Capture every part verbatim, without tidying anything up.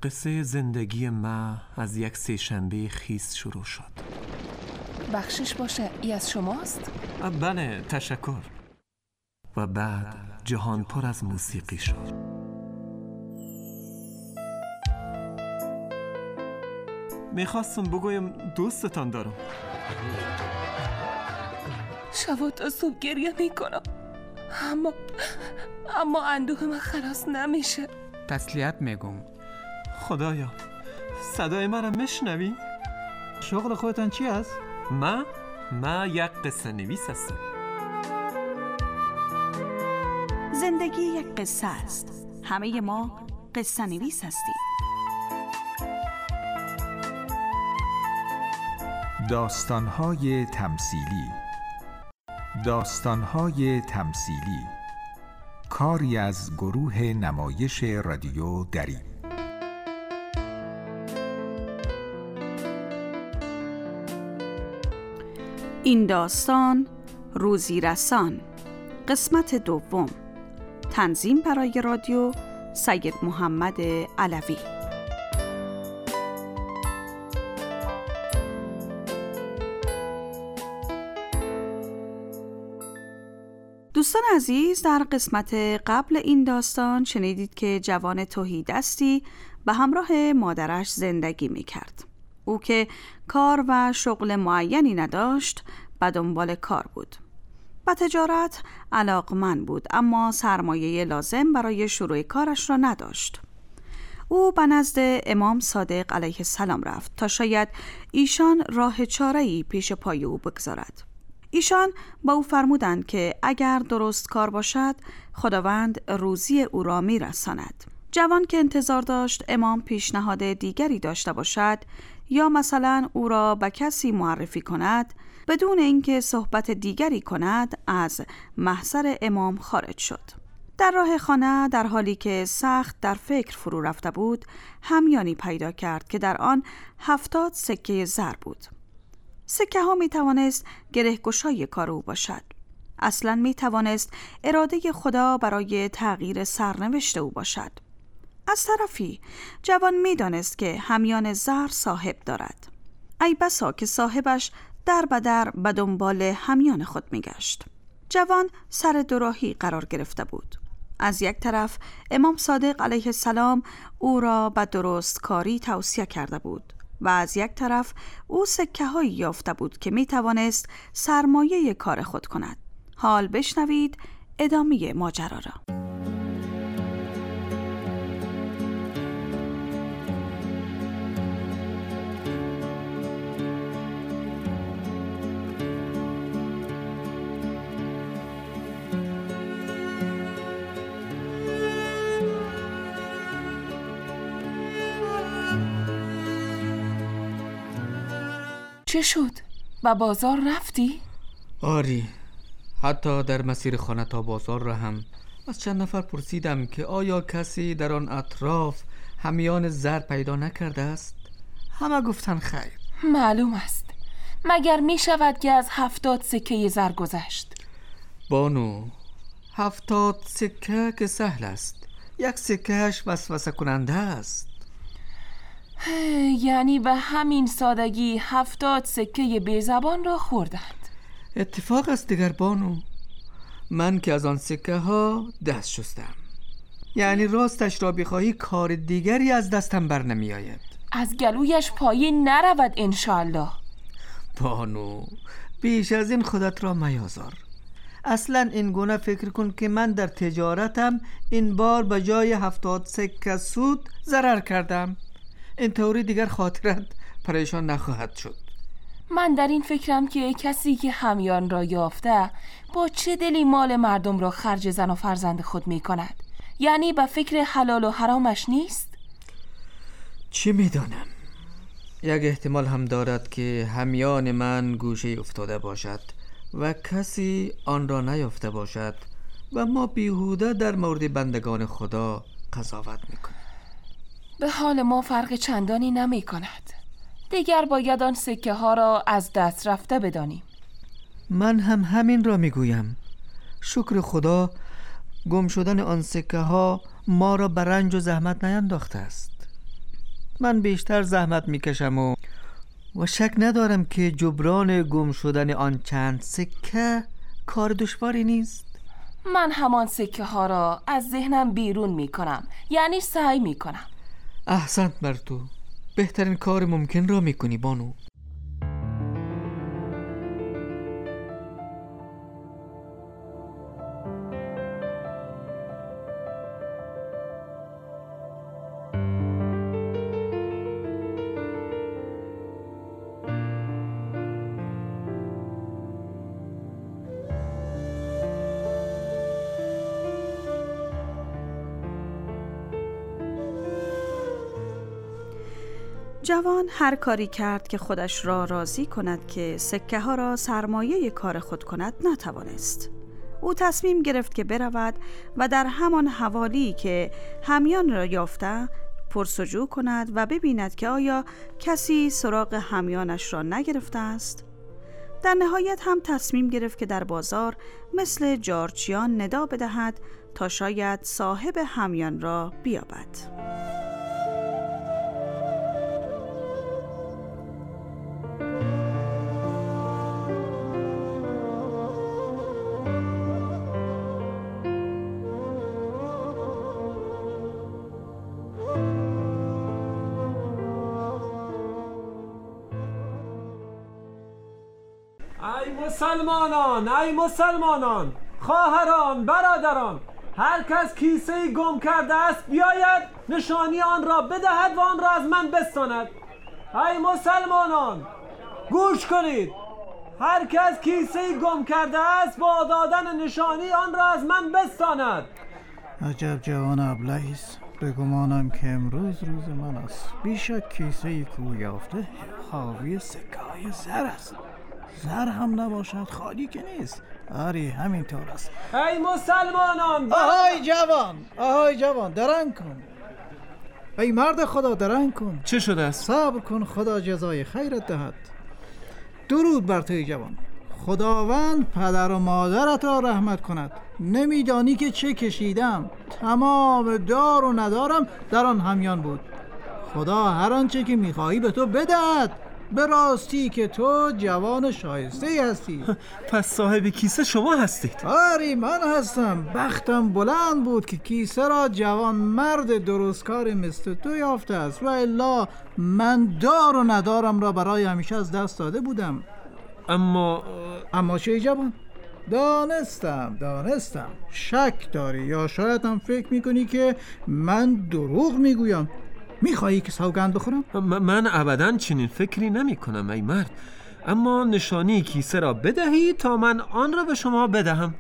قصه زندگی ما از یک سه‌شنبه خیس شروع شد. بخشش باشه، ای از شماست؟ بله، تشکر. و بعد جهان پر از موسیقی شد. میخواستم بگویم دوستتان دارم. شب تا صبح گریه میکنم، اما اما اندوه من خلاص نمیشه. تسلیت میگم. خدایا، صدای مرا میشنوی؟ شغل خودتان چی است؟ ما ما یک قصه نویس هستم. زندگی یک قصه است. همه ما قصه نویس هستیم. داستان‌های تمثیلی. داستان‌های تمثیلی، کاری از گروه نمایش رادیو دری. این داستان روزی رسان، قسمت دوم. تنظیم برای رادیو سید محمد علوی. دوستان عزیز، در قسمت قبل این داستان شنیدید که جوان تهیدستی به همراه مادرش زندگی می کرد. او که کار و شغل معینی نداشت، به دنبال کار بود. به تجارت علاقمند بود، اما سرمایه لازم برای شروع کارش را نداشت. او به نزد امام صادق علیه السلام رفت تا شاید ایشان راه چاره‌ای پیش پای او بگذارد. ایشان با او فرمودند که اگر درست کار باشد، خداوند روزی او را می رساند. جوان که انتظار داشت امام پیشنهاد دیگری داشته باشد یا مثلا او را به کسی معرفی کند، بدون اینکه صحبت دیگری کند از محضر امام خارج شد. در راه خانه در حالی که سخت در فکر فرو رفته بود، همیانی پیدا کرد که در آن هفتاد سکه زر بود. سکه ها می توانست گره‌گشای کار او باشد. اصلا می توانست اراده خدا برای تغییر سرنوشت او باشد. از طرفی جوان می دانست که همیان زر صاحب دارد. ای بسا که صاحبش در بدر به دنبال همیان خود می گشت. جوان سر دوراهی قرار گرفته بود. از یک طرف امام صادق علیه السلام او را به درست کاری توصیه کرده بود و از یک طرف او سکه هایی یافته بود که می توانست سرمایه کار خود کند. حال بشنوید ادامه ماجرا را. چه شد؟ با بازار رفتی؟ آری، حتی در مسیر خانه تا بازار را هم از چند نفر پرسیدم که آیا کسی در آن اطراف همیان زر پیدا نکرده است؟ همه گفتن خیر. معلوم است. مگر می شود که از هفتاد سکه زر گذشت؟ بانو، هفتاد سکه که سهل است، یک سکهش وسوسه کننده است. یعنی به همین سادگی هفتاد سکه بی زبان را خوردند. اتفاق است دیگر بانو. من که از آن سکه ها دست شستم. یعنی راستش را بخواهی کار دیگری از دستم بر نمی آید. از گلویش پایین نرود انشاءالله. بانو، بیش از این خودت را میازار. اصلا این گونه فکر کن که من در تجارتم این بار به جای هفتاد سکه سود ضرر کردم. این طوری دیگر خاطرت پریشان نخواهد شد. من در این فکرم که کسی که همیان را یافته با چه دلی مال مردم را خرج زن و فرزند خود می کند؟ یعنی به فکر حلال و حرامش نیست؟ چه می دانم؟ یک احتمال هم دارد که همیان من گوشه افتاده باشد و کسی آن را نیافته باشد و ما بیهوده در مورد بندگان خدا قضاوت می کنیم. به حال ما فرق چندانی نمی کند. دیگر باید آن سکه ها را از دست رفته بدانیم. من هم همین را می گویم. شکر خدا گم شدن آن سکه ها ما را به رنج و زحمت نینداخته است. من بیشتر زحمت میکشم و و شک ندارم که جبران گم شدن آن چند سکه کار دشواری نیست. من همان سکه ها را از ذهنم بیرون می کنم، یعنی سعی می کنم. احسنت بر تو، بهترین کار ممکن را می کنی بانو. جوان هر کاری کرد که خودش را راضی کند که سکه ها را سرمایه کار خود کند نتوانست. او تصمیم گرفت که برود و در همان حوالی که همیان را یافته پرسجو کند و ببیند که آیا کسی سراغ همیانش را نگرفته است. در نهایت هم تصمیم گرفت که در بازار مثل جارچیان ندا بدهد تا شاید صاحب همیان را بیابد. ای مسلمانان، ای مسلمانان، خواهران، برادران، هر کس کیسه گم کرده است بیاید نشانی آن را بدهد و آن را از من بستاند. ای مسلمانان گوش کنید، هر کس کیسه گم کرده است با دادن نشانی آن را از من بستاند. عجب جوان ابلهی است، بگمانم که امروز روز من است. بیشک کیسه کو یافته حاوی سکه های زر است. زر هم نباشد خالی که نیست. آری همینطور است. ای مسلمانان، آهای جوان، آهای جوان، درنگ کن. ای مرد خدا، درنگ کن. چه شده است؟ صبر کن، خدا جزای خیرت دهد. درود بر توی جوان. خداوند پدر و مادرت را رحمت کند. نمیدانی که چه کشیدم. تمام دار و ندارم در آن همیان بود. خدا هر آنچه که میخواهی به تو بدهد. به راستی که تو جوان شایسته هستی. پس صاحب کیسه شما هستید؟ آری من هستم. بختم بلند بود که کیسه را جوان مرد درستکار مثل تو یافته است، و الا من دار و ندارم را برای همیشه از دست داده بودم. اما اما چه جوان؟ دانستم دانستم شک داری، یا شاید هم فکر میکنی که من دروغ میگویم. میخوایی که سوگند بخورم؟ من ابداً چنین فکری نمی کنم ای مرد، اما نشانی کیسه را بدهی تا من آن را به شما بدهم.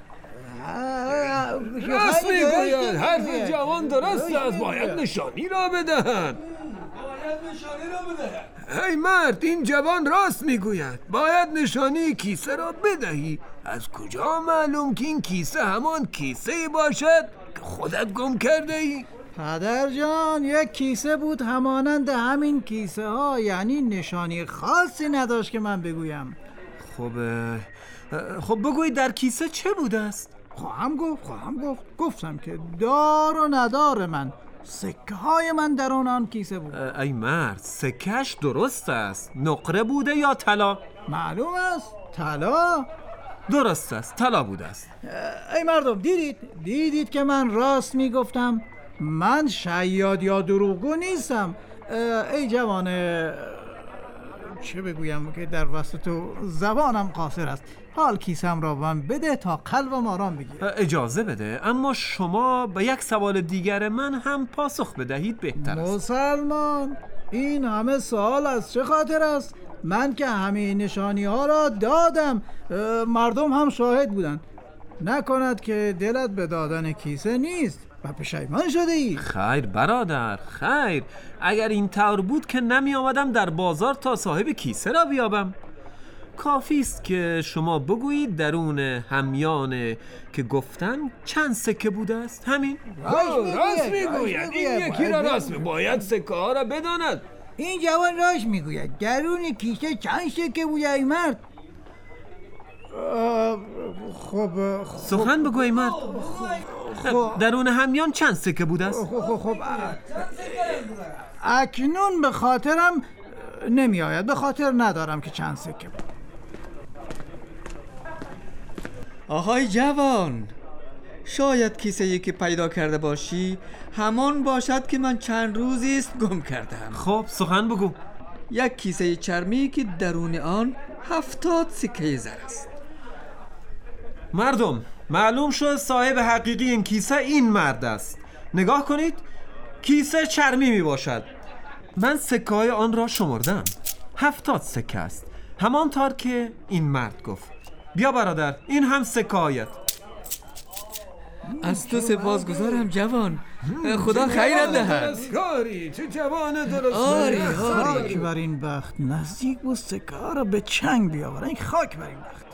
راست میگوید، حرف جوان درست است. باید نشانی را بدهند. باید نشانی را بدهند. ای مرد، این جوان راست میگوید. باید نشانی کیسه را بدهی. از کجا معلوم که این کیسه همان کیسه باشد که خودت گم کرده ای؟ پدر جان، یک کیسه بود همانند همین کیسه ها، یعنی نشانی خاصی نداشت که من بگویم. خب خب بگویید در کیسه چه بوده است؟ خواهم گفت خواهم گفت گفتم که دار و ندار من، سکه های من در اون آن کیسه بود. ای مرد، سکهش درست است. نقره بوده یا طلا؟ معلوم است طلا. درست است، طلا بوده است. ای مردم، دیدید دیدید که من راست میگفتم. من شیاد یا دروغگو نیستم. ای جوان، چه بگویم که در وسط تو زبانم قاصر است. حال کیسم را من بده تا قلبم آرام بگیره. اجازه بده، اما شما به یک سوال دیگر من هم پاسخ بدهید بهتر است. مسلمان، این همه سوال از چه خاطر است؟ من که همه نشانی ها را دادم، مردم هم شاهد بودند. نکند که دلت به دادن کیسه نیست و پشیمان شده ای؟ خیر برادر، خیر. اگر این طور بود که نمی آمدم در بازار تا صاحب کیسه را بیابم. کافی است که شما بگویید درون همیان که گفتن چند سکه بوده است. همین. راست میگوید. این یکی را راست میگوید. باید سکه ها را بداند. این جوان راست میگوید. درون کیسه چند سکه بوده ای مرد؟ خب سخن بگو ای مرد. خب درون همیان چند سکه بود است؟ خب خب خب اکنون به خاطرم نمی آید، به خاطر ندارم که چند سکه بود. آهای جوان، شاید کیسه‌ای که پیدا کرده باشی همان باشد که من چند روزی است گم کردم. خب سخن بگو. یک کیسه چرمی که درون آن هفتاد سکه زر است. مردم، معلوم شد صاحب حقیقی این کیسه این مرد است. نگاه کنید، کیسه چرمی می باشد. من سکه های آن را شمردم، هفتاد سکه است، همانطور که این مرد گفت. بیا برادر، این هم سکه هایت. از تو سپاسگزارم جوان، خدا خیرت دهد. چه جوان درست. آری خاک آری. بر این بخت، نزدیک بود سکه ها را به چنگ بیاورن. این خاک بر این بخت.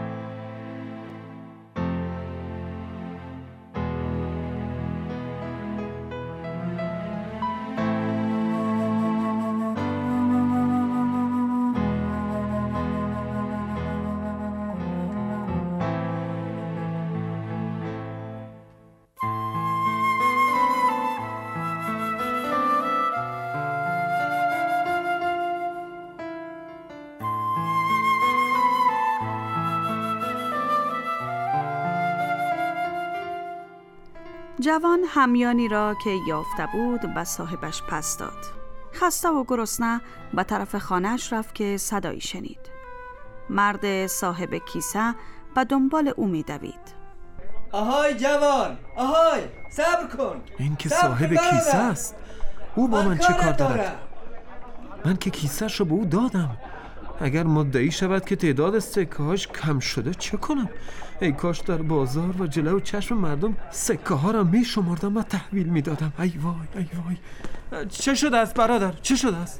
جوان همیانی را که یافته بود به صاحبش پس داد. خسته و گرسنه به طرف خانه‌اش رفت که صدایی شنید. مرد صاحب کیسه به دنبال او می دوید. آهای جوان، آهای صبر کن. این که صبر صاحب کن کیسه برادر. است. او با من چه کار دارد؟ من که کیسه‌ش رو به او دادم. اگر مدعی شود که تعداد سکه هاش کم شده چه کنم؟ ای کاش در بازار و جلو چشم مردم سکه ها را می شمردم و تحویل می دادم. ای وای ای وای. چه شده است برادر؟ چه شده است؟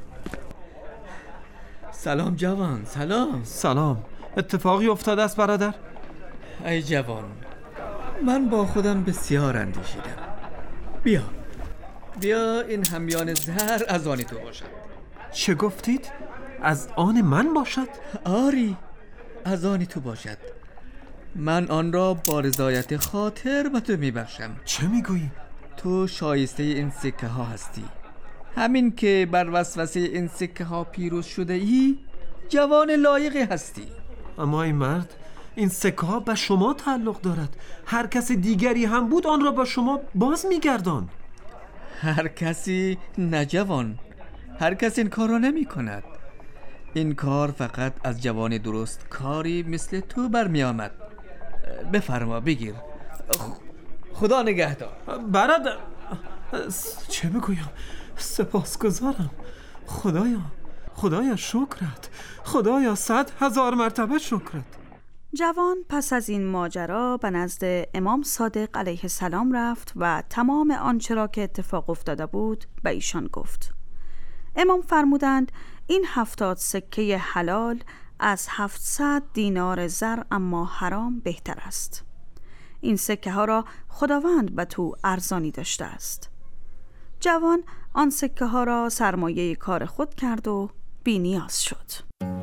سلام جوان، سلام. سلام. اتفاقی افتاده است برادر؟ ای جوان، من با خودم بسیار اندیشیدم. بیا بیا این همیان زهر از آن تو باشد. چه گفتید؟ از آن من باشد؟ آری، از آن تو باشد. من آن را با رضایت خاطر به تو میبخشم. چه میگویی؟ تو شایسته این سکه ها هستی. همین که بر وسوسه این سکه ها پیروز شده ای، جوان لایقی هستی. اما ای مرد، این سکه ها به شما تعلق دارد. هر کس دیگری هم بود آن را به شما باز میگردان. هر کسی نه جوان، هر کس این کار را نمی کند. این کار فقط از جوان درست کاری مثل تو برمی آمد. بفرما بگیر. خدا نگهدار. برادر، چه بگویم؟ سپاسگزارم. خدایا، خدایا شکرت. خدایا صد هزار مرتبه شکرت. جوان پس از این ماجرا به نزد امام صادق علیه السلام رفت و تمام آنچه را که اتفاق افتاده بود به ایشان گفت. امام فرمودند این هفتاد سکه حلال از هفتصد دینار زر اما حرام بهتر است. این سکه ها را خداوند به تو ارزانی داشته است. جوان آن سکه ها را سرمایه کار خود کرد و بی نیاز شد.